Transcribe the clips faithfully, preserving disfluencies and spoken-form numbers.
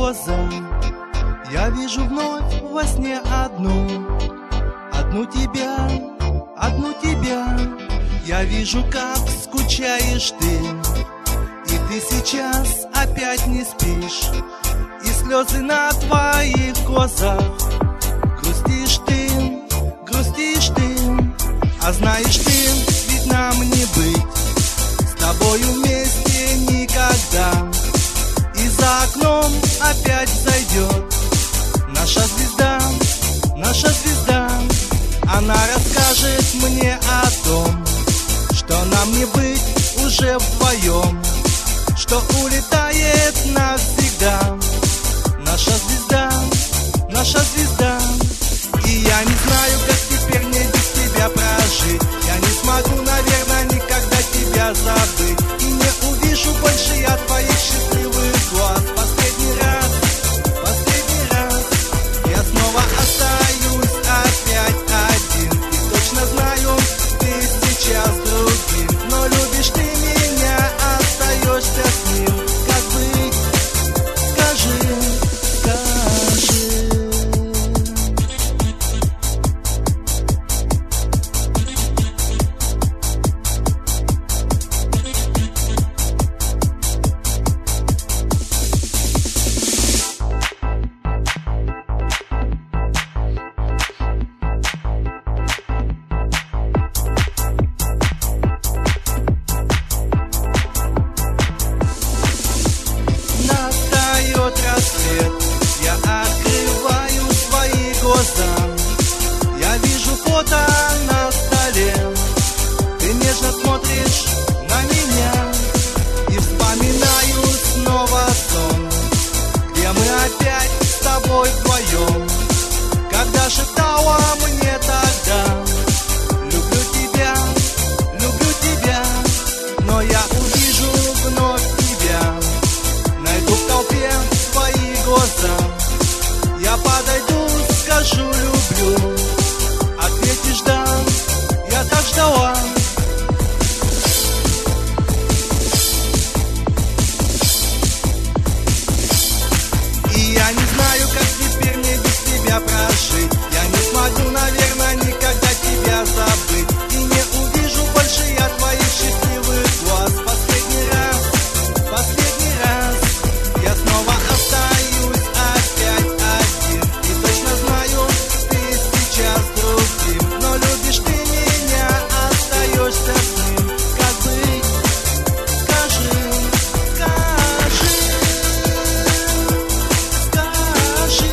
глаза. Я вижу вновь во сне одну, одну тебя, одну тебя. Я вижу, как скучаешь ты, и ты сейчас опять не спишь, и слезы на твоих глазах. Грустишь ты, грустишь ты, а знаешь ты, ведь нам не быть с тобою вместе никогда. И за окном опять зайдет наша звезда, наша звезда. Она расскажет мне о том, что нам не быть уже вдвоем, что улетает навсегда наша звезда, наша звезда. И я не знаю, как теперь мне без тебя прожить. Я не смогу, наверное, никогда тебя забыть, и не увижу больше я твоих счастливых глаз. Последний раз, последний раз я снова остаюсь опять один, и точно знаю, ты сейчас другим, но любишь ты меня, остаешься с ним. Как быть? Скажи, скажи. Настает рассвет, я открываю свои глаза. Я вижу фото на столе, ты нежно смотришь на меня, и вспоминаю снова сон, где мы опять с тобой вдвоем. Когда шептала мне тогда: люблю тебя, люблю тебя, но я увижу вновь тебя, найду в толпе твои глаза. Я подойду, скажу люблю, ответишь да, я так ждала. И я не знаю, как теперь мне без тебя прожить. Я не смогу, наверное, никогда тебя забыть, и не увижу больше я твоих счастливых глаз. Последний раз, последний раз я снова остаюсь опять один, и точно знаю, ты сейчас другим, но любишь ты меня, остаешься с ним. Как быть? Скажи, скажи, скажи.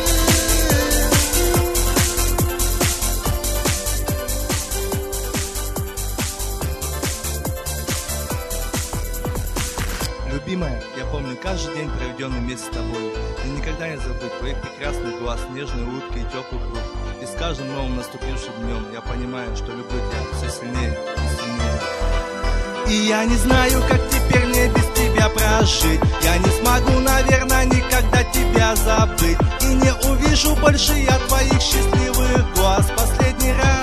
Любимая, я помню каждый день, проведенный вместе с тобой. И никогда не забыть твоих прекрасных глаз, нежной улыбки и теплых рук. И с каждым новым наступившим днем я понимаю, что люблю тебя все сильнее и сильнее. И я не знаю, как теперь мне без тебя прожить. Я не смогу, наверное, никогда тебя забыть, и не увижу больше я твоих счастливых глаз. Последний раз,